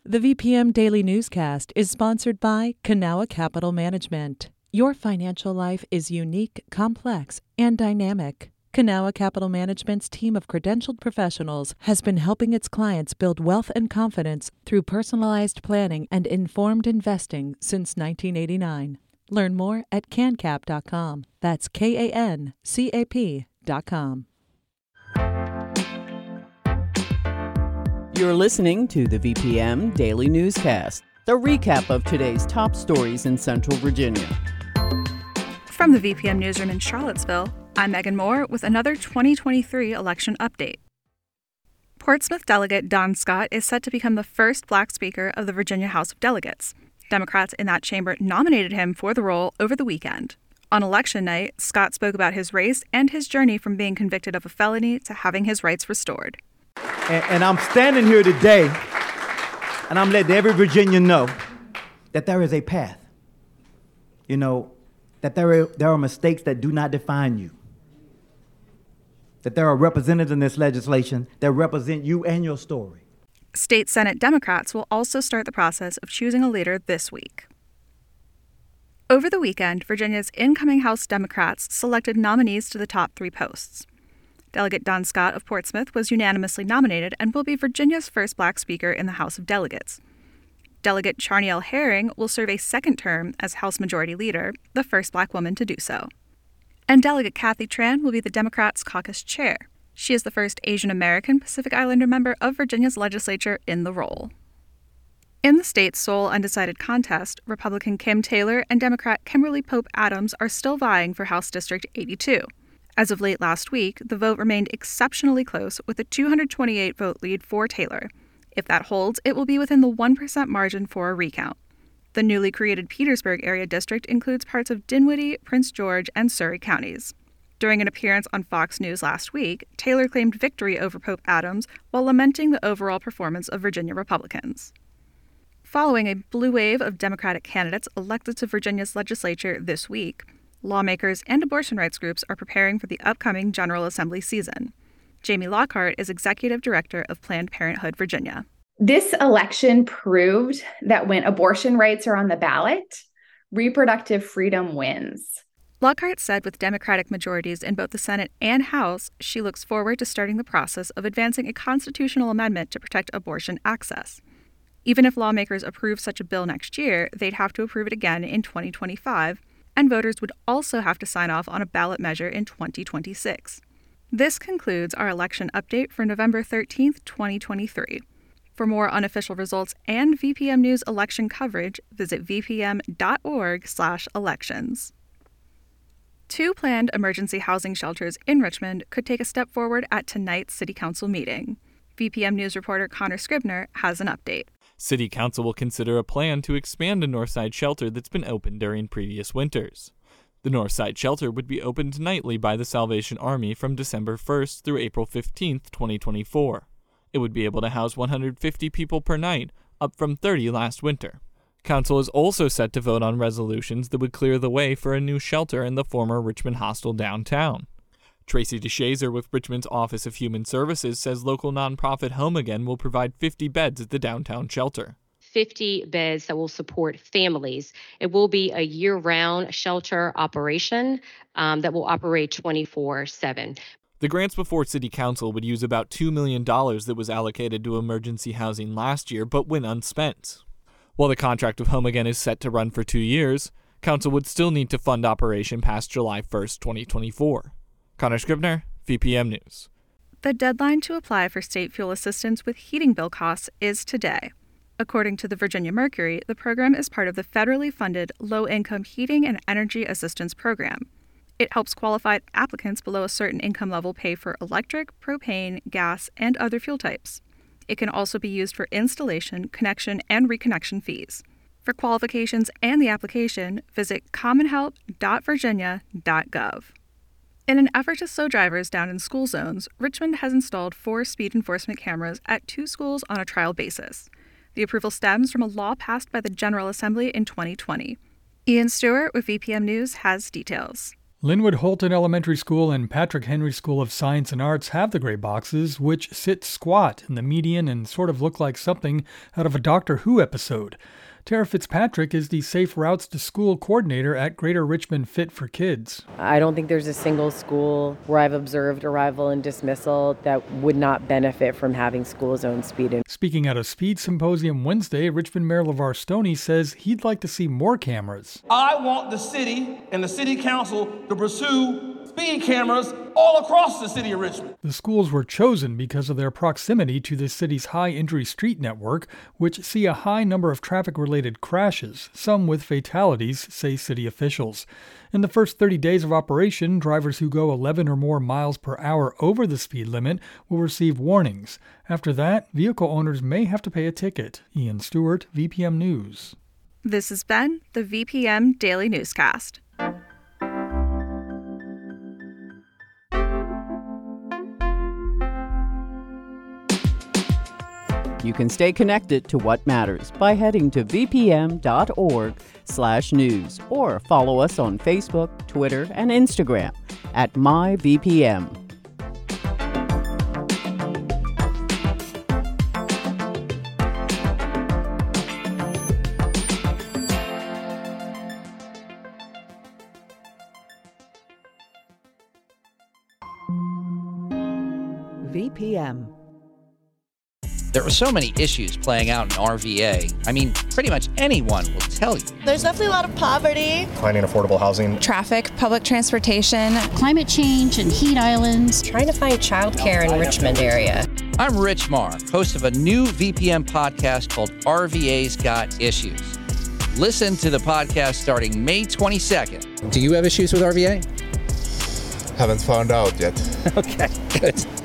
The VPM Daily Newscast is sponsored by Kanawha Capital Management. Your financial life is unique, complex, and dynamic. Kanawha Capital Management's team of credentialed professionals has been helping its clients build wealth and confidence through personalized planning and informed investing since 1989. Learn more at cancap.com. That's KANCAP.com. You're listening to the VPM Daily Newscast, the recap of today's top stories in Central Virginia. From the VPM Newsroom in Charlottesville, I'm Megan Moore with another 2023 election update. Portsmouth delegate Don Scott is set to become the first Black Speaker of the Virginia House of Delegates. Democrats in that chamber nominated him for the role over the weekend. On election night, Scott spoke about his race and his journey from being convicted of a felony to having his rights restored. And I'm standing here today, and I'm letting every Virginian know that there is a path. You know, that there are mistakes that do not define you. That there are representatives in this legislation that represent you and your story. State Senate Democrats will also start the process of choosing a leader this week. Over the weekend, Virginia's incoming House Democrats selected nominees to the top 3 posts. Delegate Don Scott of Portsmouth was unanimously nominated and will be Virginia's first Black Speaker in the House of Delegates. Delegate Charnielle Herring will serve a second term as House Majority Leader, the first Black woman to do so. And Delegate Kathy Tran will be the Democrats' caucus chair. She is the first Asian American Pacific Islander member of Virginia's legislature in the role. In the state's sole undecided contest, Republican Kim Taylor and Democrat Kimberly Pope Adams are still vying for House District 82. As of late last week, the vote remained exceptionally close with a 228-vote lead for Taylor. If that holds, it will be within the 1% margin for a recount. The newly created Petersburg area district includes parts of Dinwiddie, Prince George, and Surry counties. During an appearance on Fox News last week, Taylor claimed victory over Pope Adams while lamenting the overall performance of Virginia Republicans. Following a blue wave of Democratic candidates elected to Virginia's legislature this week, lawmakers and abortion rights groups are preparing for the upcoming General Assembly season. Jamie Lockhart is Executive Director of Planned Parenthood Virginia. This election proved that when abortion rights are on the ballot, reproductive freedom wins. Lockhart said with Democratic majorities in both the Senate and House, she looks forward to starting the process of advancing a constitutional amendment to protect abortion access. Even if lawmakers approve such a bill next year, they'd have to approve it again in 2025, and voters would also have to sign off on a ballot measure in 2026. This concludes our election update for November 13th, 2023. For more unofficial results and VPM News election coverage, visit vpm.org/elections. 2 planned emergency housing shelters in Richmond could take a step forward at tonight's City Council meeting. VPM News reporter Connor Scribner has an update. City Council will consider a plan to expand a Northside shelter that's been open during previous winters. The Northside shelter would be opened nightly by the Salvation Army from December 1st through April 15th, 2024. It would be able to house 150 people per night, up from 30 last winter. Council is also set to vote on resolutions that would clear the way for a new shelter in the former Richmond Hostel downtown. Tracy DeShazer with Richmond's Office of Human Services says local nonprofit Home Again will provide 50 beds at the downtown shelter. 50 beds that will support families. It will be a year-round shelter operation that will operate 24/7. The grants before City Council would use about $2 million that was allocated to emergency housing last year but went unspent. While the contract with Home Again is set to run for 2 years, Council would still need to fund operation past July 1st, 2024. Connor Scribner, VPM News. The deadline to apply for state fuel assistance with heating bill costs is today. According to the Virginia Mercury, the program is part of the federally funded Low-Income Heating and Energy Assistance Program. It helps qualified applicants below a certain income level pay for electric, propane, gas, and other fuel types. It can also be used for installation, connection, and reconnection fees. For qualifications and the application, visit commonhelp.virginia.gov. In an effort to slow drivers down in school zones, Richmond has installed 4 speed enforcement cameras at 2 schools on a trial basis. The approval stems from a law passed by the General Assembly in 2020. Ian Stewart with VPM News has details. Linwood Holton Elementary School and Patrick Henry School of Science and Arts have the gray boxes, which sit squat in the median and sort of look like something out of a Doctor Who episode. Tara Fitzpatrick is the Safe Routes to School coordinator at Greater Richmond Fit for Kids. I don't think there's a single school where I've observed arrival and dismissal that would not benefit from having school zone speed. Speaking at a speed symposium Wednesday, Richmond Mayor LeVar Stoney says he'd like to see more cameras. I want the city and the city council to pursue speed cameras all across the city of Richmond. The schools were chosen because of their proximity to the city's high-entry street network, which see a high number of traffic-related crashes, some with fatalities, say city officials. In the first 30 days of operation, drivers who go 11 or more miles per hour over the speed limit will receive warnings. After that, vehicle owners may have to pay a ticket. Ian Stewart, VPM News. This has been the VPM Daily Newscast. You can stay connected to what matters by heading to vpm.org/news or follow us on Facebook, Twitter, and Instagram at MyVPM. VPM. There are so many issues playing out in RVA. I mean, pretty much anyone will tell you. There's definitely a lot of poverty. Finding affordable housing. Traffic, public transportation. Climate change and heat islands. Trying to find childcare in Richmond area. I'm Rich Marr, host of a new VPM podcast called RVA's Got Issues. Listen to the podcast starting May 22nd. Do you have issues with RVA? Haven't found out yet. Okay, good.